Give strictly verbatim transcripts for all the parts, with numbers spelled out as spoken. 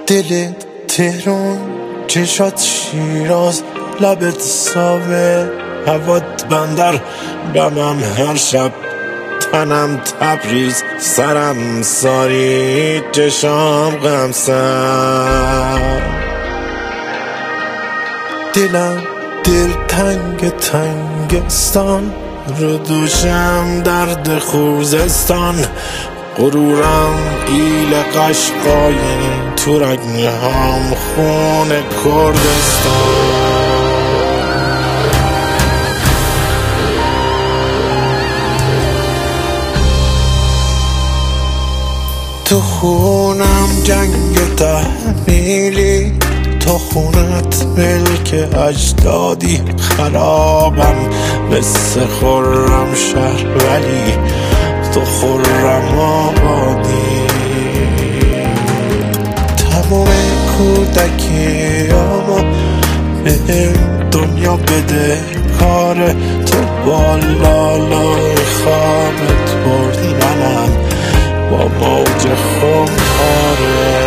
دل تهران، چشات شیراز، لبت ساوه، هوات بندر، بمم هر شب، تنم تبریز، سرم ساری، چشام غمسر. دلم دل تنگ تنگستان، رو دوشم درد خوزستان، غرورم ایل قشقایی، تو رگنهام خون کردستان. تو خونم جنگ تحمیلی، تو خونت ملک اجدادی، خرابم مثل خرم شهر ولی تو خرم آبادی. تمام کودکیامو به دنیا بده کاره، تو با لالای خوابت بردی، منم با موج خمپاره.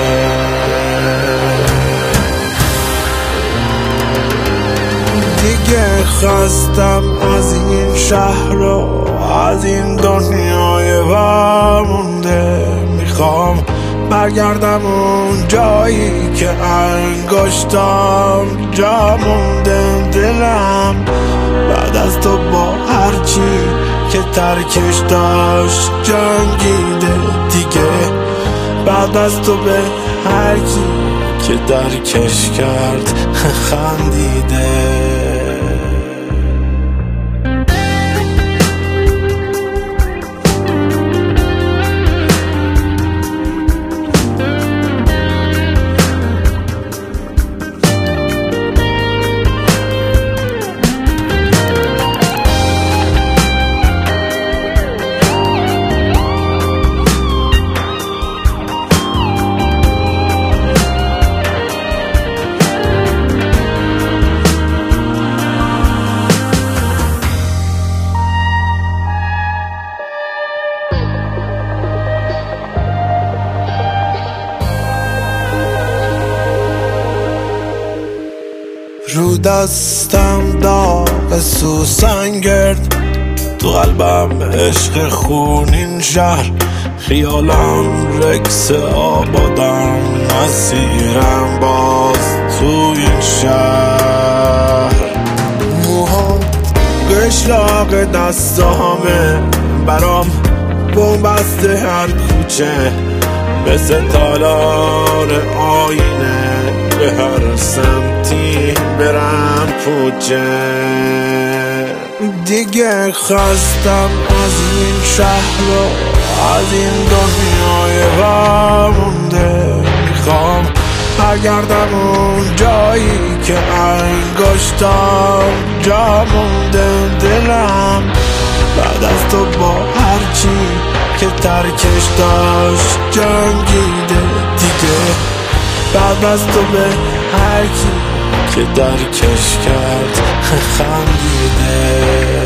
دیگه خستم از این شهر و از این دنیای وامونده، میخوام برگردم اون جایی که انگشتام جا مونده. دلم بعد از تو با هرچی که ترکش داشت جنگیده، دیگه بعد از تو به هرکی که درکش کرد خندیده. رو دستم داغ سوسن گرد، تو قلبم عشق خونین شهر، خیالم رکس آبادم، مسیرم باز تو این شهر. موهام قشلاق دستامه، برام بومبسته هر کوچه، مثل تالار آینه، به هر سمتی برم پوچه. دیگه خستم از این شهر و از این دنیای وامونده، میخوام برگردم اون جایی که انگشتام جا مونده. دلم بعد از تو با هرچی که ترکش داشت جنگیده، دیگه بعد از تو به هرکی که درکش کرد خندیده.